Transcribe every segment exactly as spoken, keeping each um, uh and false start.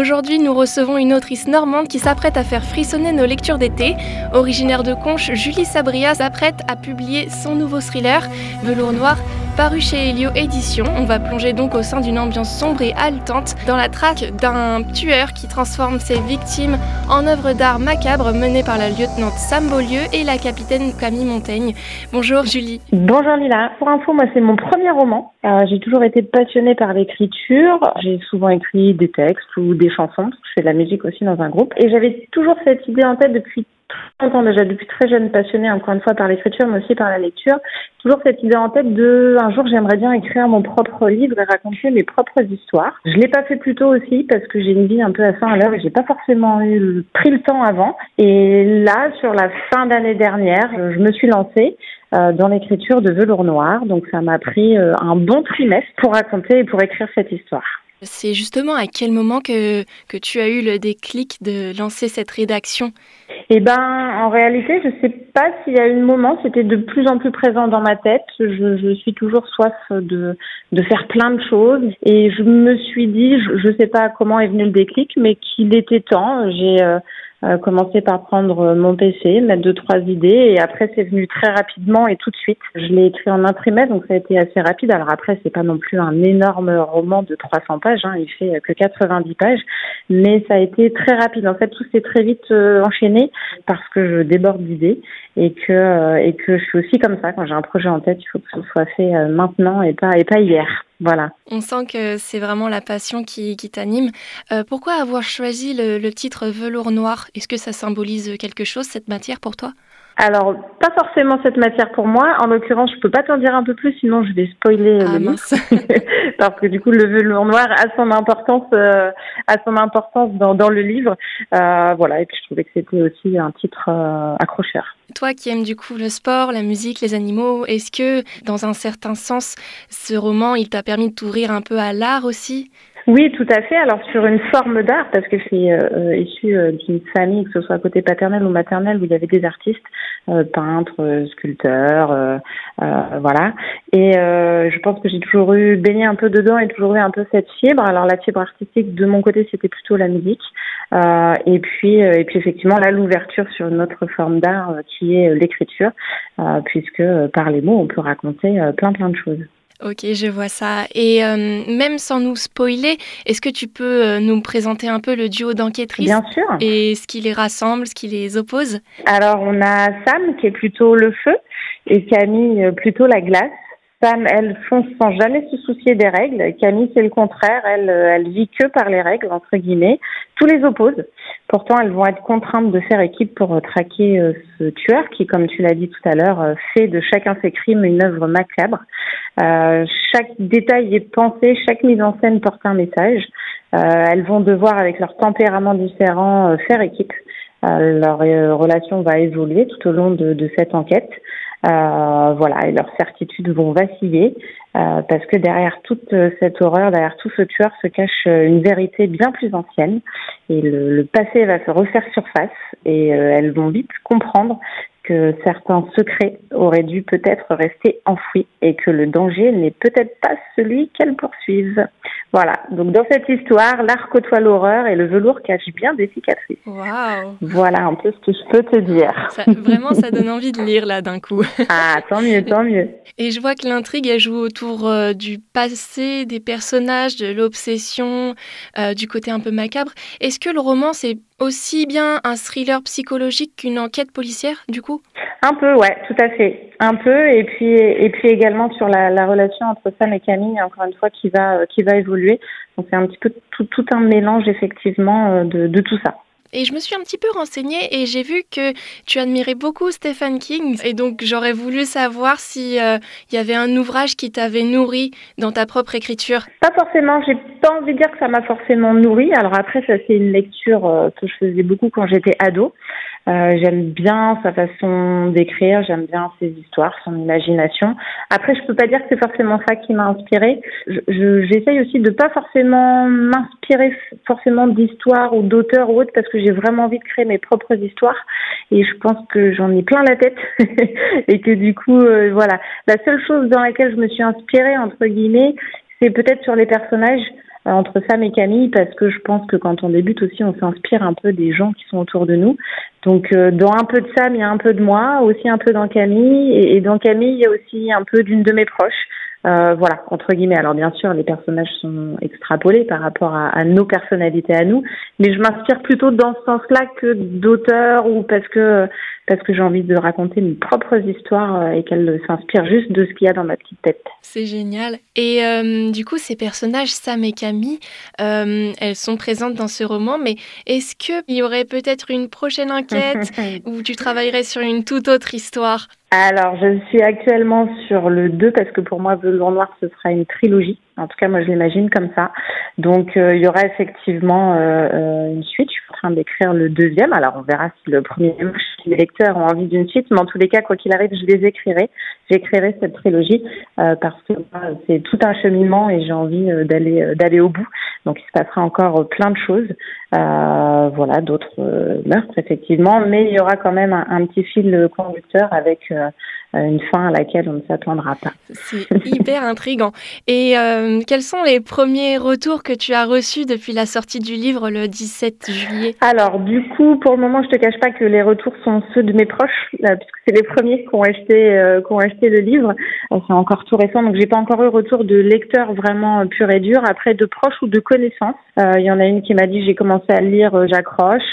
Aujourd'hui, nous recevons une autrice normande qui s'apprête à faire frissonner nos lectures d'été. Originaire de Conches, Julie Sabria s'apprête à publier son nouveau thriller, Velours Noir, paru chez Elio Éditions. On va plonger donc au sein d'une ambiance sombre et haletante dans la traque d'un tueur qui transforme ses victimes en œuvres d'art macabres menées par la lieutenante Sam Beaulieu et la capitaine Camille Montaigne. Bonjour Julie. Bonjour Lila. Pour info, moi c'est mon premier roman. Euh, j'ai toujours été passionnée par l'écriture. J'ai souvent écrit des textes ou des chansons, parce que je fais de la musique aussi dans un groupe. Et j'avais toujours cette idée en tête depuis très longtemps, déjà depuis très jeune, passionnée encore une fois par l'écriture, mais aussi par la lecture. Toujours cette idée en tête de, un jour j'aimerais bien écrire mon propre livre et raconter mes propres histoires. Je l'ai pas fait plus tôt aussi parce que j'ai une vie un peu à cent à l'heure et j'ai pas forcément eu, pris le temps avant. Et là, sur la fin d'année dernière, je me suis lancée euh, dans l'écriture de Velours Noir. Donc ça m'a pris euh, un bon trimestre pour raconter et pour écrire cette histoire. C'est justement à quel moment que, que tu as eu le déclic de lancer cette rédaction ? Eh ben, en réalité, je sais pas s'il y a eu un moment, c'était de plus en plus présent dans ma tête. Je, je suis toujours soif de, de faire plein de choses. Et je me suis dit, je, je sais pas comment est venu le déclic, mais qu'il était temps. J'ai euh, euh, commencé par prendre mon P C, mettre deux, trois idées, et après c'est venu très rapidement et tout de suite. Je l'ai écrit en un trimestre, donc ça a été assez rapide. Alors après, c'est pas non plus un énorme roman de trois cents pages, hein, il fait que quatre-vingt-dix pages, mais ça a été très rapide. En fait, tout s'est très vite euh, enchaîné parce que je déborde d'idées et que euh, et que je suis aussi comme ça. Quand j'ai un projet en tête, il faut que ce soit fait euh, maintenant et pas et pas hier. Voilà. On sent que c'est vraiment la passion qui, qui t'anime. Euh, pourquoi avoir choisi le, le titre Velours Noir ? Est-ce que ça symbolise quelque chose, cette matière, pour toi ? Alors, pas forcément cette matière pour moi. En l'occurrence, je peux pas t'en dire un peu plus, sinon je vais spoiler ah, le livre. Parce que du coup, le velours noir a son importance, euh, a son importance dans, dans le livre. Euh, voilà. Et puis, je trouvais que c'était aussi un titre euh, accrocheur. Toi qui aimes du coup le sport, la musique, les animaux, est-ce que, dans un certain sens, ce roman, il t'a permis de t'ouvrir un peu à l'art aussi ? Oui, tout à fait. Alors sur une forme d'art, parce que je suis euh, issue euh, d'une famille, que ce soit côté paternel ou maternel, où il y avait des artistes, euh, peintres, euh, sculpteurs, euh, euh, voilà. Et euh, je pense que j'ai toujours eu baigné un peu dedans et toujours eu un peu cette fibre. Alors la fibre artistique de mon côté, c'était plutôt la musique. Euh, et puis, euh, et puis effectivement là, l'ouverture sur une autre forme d'art euh, qui est l'écriture, euh, puisque euh, par les mots, on peut raconter euh, plein plein de choses. Ok, je vois ça. Et euh, même sans nous spoiler, est-ce que tu peux euh, nous présenter un peu le duo d'enquêtrices ? Bien sûr. Et ce qui les rassemble, ce qui les oppose ? Alors, on a Sam qui est plutôt le feu et Camille plutôt la glace. Sam, elle fonce sans jamais se soucier des règles. Camille, c'est le contraire. Elle, elle vit que par les règles, entre guillemets. Tous les opposent. Pourtant, elles vont être contraintes de faire équipe pour traquer euh, ce tueur qui, comme tu l'as dit tout à l'heure, euh, fait de chacun ses crimes une œuvre macabre. Euh, chaque détail est pensé, chaque mise en scène porte un message. Euh, elles vont devoir, avec leurs tempéraments différents, euh, faire équipe. Euh, leur euh, relation va évoluer tout au long de, de cette enquête. Euh, voilà, et leurs certitudes vont vaciller euh, parce que derrière toute cette horreur, derrière tout ce tueur se cache une vérité bien plus ancienne et le, le passé va se refaire surface et euh, elles vont vite comprendre que certains secrets auraient dû peut-être rester enfouis et que le danger n'est peut-être pas celui qu'elles poursuivent. Voilà, donc dans cette histoire, l'art côtoie l'horreur et le velours cache bien des cicatrices. Waouh ! Voilà un peu ce que je peux te dire. Ça, vraiment, ça donne envie de lire là d'un coup. Ah, tant mieux, tant mieux. Et je vois que l'intrigue, elle joue autour euh, du passé, des personnages, de l'obsession, euh, du côté un peu macabre. Est-ce que le roman, c'est aussi bien un thriller psychologique qu'une enquête policière, du coup ? Un peu, ouais, tout à fait. Un peu, et puis et puis également sur la, la relation entre Sam et Camille, encore une fois, qui va qui va évoluer. Donc c'est un petit peu tout, tout un mélange, effectivement, de, de tout ça. Et je me suis un petit peu renseignée et j'ai vu que tu admirais beaucoup Stephen King. Et donc, j'aurais voulu savoir s'il euh, y avait un ouvrage qui t'avait nourri dans ta propre écriture. Pas forcément. J'ai pas envie de dire que ça m'a forcément nourri. Alors après, ça, c'est une lecture euh, que je faisais beaucoup quand j'étais ado. Euh, j'aime bien sa façon d'écrire, j'aime bien ses histoires, son imagination. Après, je peux pas dire que c'est forcément ça qui m'a inspirée. Je, je, j'essaye aussi de pas forcément m'inspirer forcément d'histoires ou d'auteurs ou autres parce que j'ai vraiment envie de créer mes propres histoires et je pense que j'en ai plein la tête et que du coup, euh, voilà. La seule chose dans laquelle je me suis inspirée, entre guillemets, c'est peut-être sur les personnages. euh, entre Sam et Camille, parce que je pense que quand on débute aussi, on s'inspire un peu des gens qui sont autour de nous. Donc euh, dans un peu de Sam, il y a un peu de moi, aussi un peu dans Camille, et, et dans Camille, il y a aussi un peu d'une de mes proches. Euh, voilà, entre guillemets. Alors bien sûr, les personnages sont extrapolés par rapport à, à nos personnalités à nous, mais je m'inspire plutôt dans ce sens-là que d'auteurs ou parce que parce que j'ai envie de raconter mes propres histoires et qu'elles s'inspirent juste de ce qu'il y a dans ma petite tête. C'est génial. Et euh, du coup, ces personnages, Sam et Camille, euh, elles sont présentes dans ce roman, mais est-ce qu'il y aurait peut-être une prochaine enquête où tu travaillerais sur une toute autre histoire ? Alors, je suis actuellement sur le deux parce que pour moi, Velours Noir, ce sera une trilogie. En tout cas, moi, je l'imagine comme ça. Donc, euh, il y aura effectivement euh, euh, une suite. Je suis en train d'écrire le deuxième. Alors, on verra si le premier, si les lecteurs ont envie d'une suite. Mais en tous les cas, quoi qu'il arrive, je les écrirai. J'écrirai cette trilogie euh, parce que euh, c'est tout un cheminement et j'ai envie euh, d'aller euh, d'aller au bout. Donc, il se passera encore euh, plein de choses. Euh, voilà, d'autres euh, meurtres, effectivement. Mais il y aura quand même un, un petit fil conducteur avec euh, une fin à laquelle on ne s'attendra pas. C'est hyper intriguant. Et euh, quels sont les premiers retours que tu as reçus depuis la sortie du livre le dix-sept juillet ? Alors, du coup, pour le moment, je te cache pas que les retours sont ceux de mes proches, euh, puisque c'est les premiers qui ont acheté, euh, qui ont acheté le livre. Euh, c'est encore tout récent, donc j'ai pas encore eu retour de lecteurs vraiment pur et dur. Après, de proches ou de connaissances. Euh, il y en a une qui m'a dit j'ai commencé à le lire, euh, j'accroche.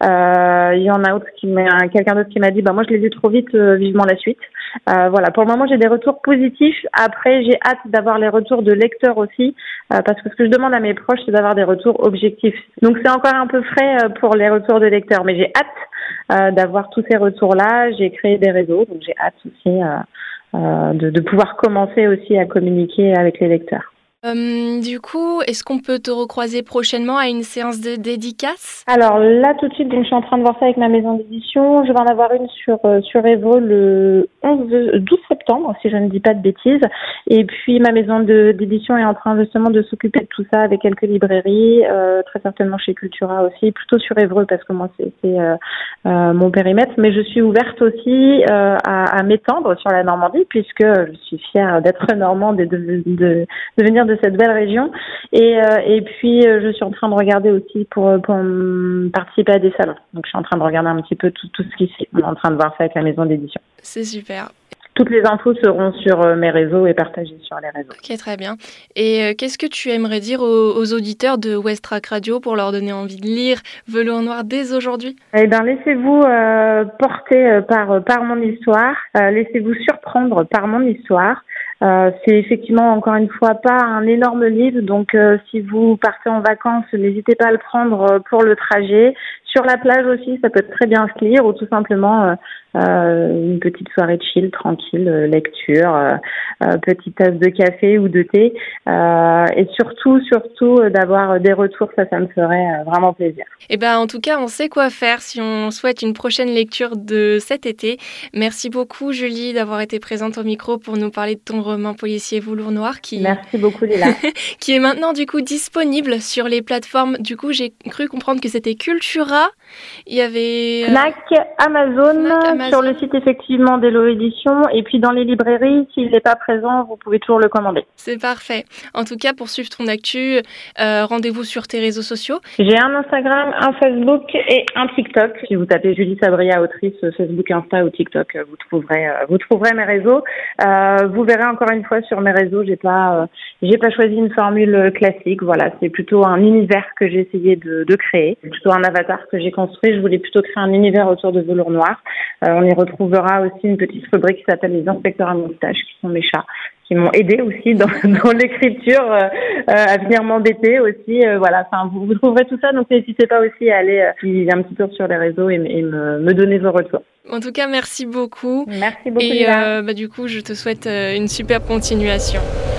Euh, il y en a autre qui m'a, quelqu'un d'autre qui m'a dit bah moi je l'ai lu trop vite, euh, vivement la suite. Euh, voilà, pour le moment j'ai des retours positifs. Après j'ai hâte d'avoir les retours de lecteurs aussi, euh, parce que ce que je demande à mes proches c'est d'avoir des retours objectifs. Donc c'est encore un peu frais euh, pour les retours de lecteurs, mais j'ai hâte euh, d'avoir tous ces retours-là. J'ai créé des réseaux, donc j'ai hâte aussi euh, euh, de, de pouvoir commencer aussi à communiquer avec les lecteurs. Euh, du coup, est-ce qu'on peut te recroiser prochainement à une séance de dédicace ? Alors là, tout de suite, donc, je suis en train de voir ça avec ma maison d'édition. Je vais en avoir une sur euh, sur Évreux le onze, douze septembre, si je ne dis pas de bêtises. Et puis, ma maison de, d'édition est en train justement de s'occuper de tout ça avec quelques librairies, euh, très certainement chez Cultura aussi, plutôt sur Évreux parce que moi, c'est, c'est euh, euh, mon périmètre. Mais je suis ouverte aussi euh, à, à m'étendre sur la Normandie puisque je suis fière d'être normande et de, de, de, de venir de cette belle région et euh, et puis euh, je suis en train de regarder aussi pour pour um, participer à des salons. Donc je suis en train de regarder un petit peu tout tout ce qui se fait. On est en train de voir ça avec la maison d'édition. C'est super. Toutes les infos seront sur euh, mes réseaux et partagées sur les réseaux. Ok, très bien. Et euh, qu'est-ce que tu aimerais dire aux, aux auditeurs de Westrack Radio pour leur donner envie de lire Velours Noir dès aujourd'hui ? Eh bien, laissez-vous euh, porter par par mon histoire. Euh, laissez-vous surprendre par mon histoire. Euh, c'est effectivement encore une fois pas un énorme livre, donc euh, si vous partez en vacances, n'hésitez pas à le prendre pour le trajet. Sur la plage aussi, ça peut très bien se lire ou tout simplement euh, euh, une petite soirée chill, tranquille, euh, lecture, euh, euh, petite tasse de café ou de thé euh, et surtout, surtout euh, d'avoir des retours, ça, ça me ferait euh, vraiment plaisir. Eh ben, en tout cas, on sait quoi faire si on souhaite une prochaine lecture de cet été. Merci beaucoup, Julie, d'avoir été présente au micro pour nous parler de ton roman policier Velours Noir qui... Merci beaucoup, Léla. qui est maintenant, du coup, disponible sur les plateformes. Du coup, j'ai cru comprendre que c'était Cultura. Il y avait... Euh... Fnac, Amazon, Fnac, Amazon, sur le site, effectivement, d'Hello Édition. Et puis, dans les librairies, s'il n'est pas présent, vous pouvez toujours le commander. C'est parfait. En tout cas, pour suivre ton actu, euh, rendez-vous sur tes réseaux sociaux. J'ai un Instagram, un Facebook et un TikTok. Si vous tapez Julie Sabria, autrice, Facebook, Insta ou TikTok, vous trouverez, vous trouverez mes réseaux. Euh, vous verrez encore une fois sur mes réseaux, j'ai pas, euh, j'ai pas choisi une formule classique. Voilà, c'est plutôt un univers que j'ai essayé de, de créer. C'est plutôt un avatar que j'ai construit. Je voulais plutôt créer un univers autour de Velours Noir. Euh, on y retrouvera aussi une petite rubrique qui s'appelle les inspecteurs à moustache, qui sont mes chats, qui m'ont aidé aussi dans, dans l'écriture, euh, euh, à venir m'embêter aussi. Euh, voilà, enfin, vous, vous trouverez tout ça, donc n'hésitez pas aussi à aller euh, un petit tour sur les réseaux et, et me, me donner vos retours. En tout cas, merci beaucoup. Merci beaucoup. Et euh, bah, du coup, je te souhaite euh, une superbe continuation.